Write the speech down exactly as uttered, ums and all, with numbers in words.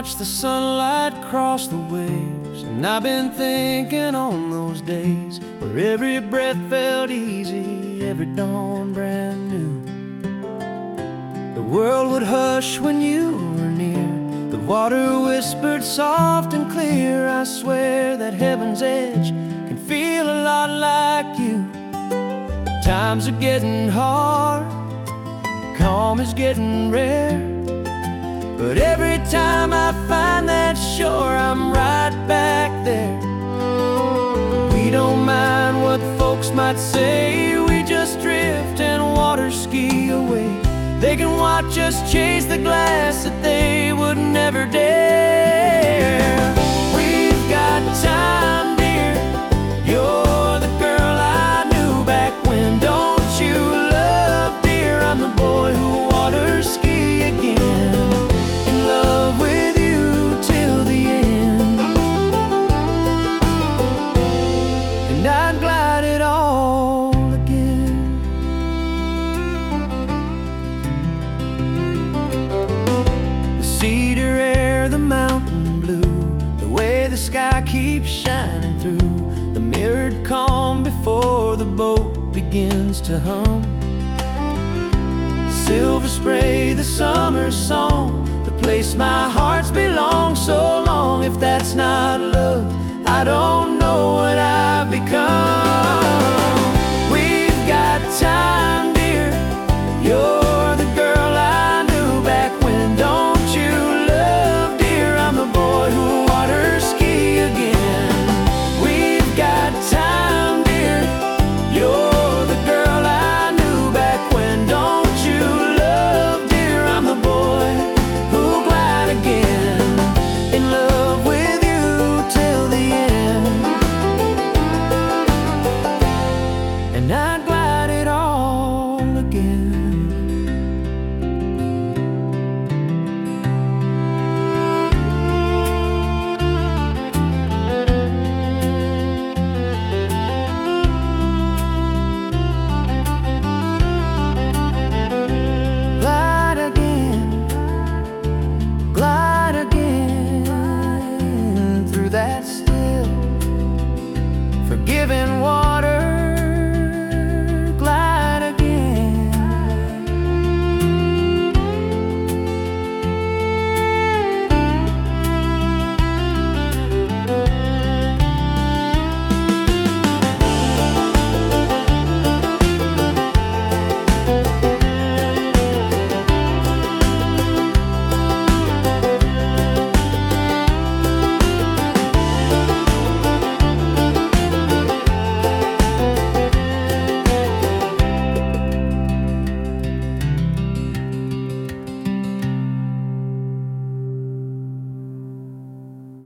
watch the sunlight cross the waves, and I've been thinking on those days where every breath felt easy, every dawn brand new. The world would hush when you were near, the water whispered soft and clear. I swear that heaven's edge can feel a lot like you. Times are getting hard, calm is getting rare, but every time I find that shore, I'm right back there. We don't mind what folks might say, we just drift and water ski away. They can watch us chase the glass that they would never dare. We've got time, dear, you're the girl I knew back when. Don't you love, dear, I'm the boy who water ski again. In love with you till the end, and I'd glide it all again. The cedar air, the mountain blue, the way the sky keeps shining through, the mirrored calm before the boat begins to hum. Silver spray, the summer song, the place my heart's belonged so long. If that's not love, I don't know what I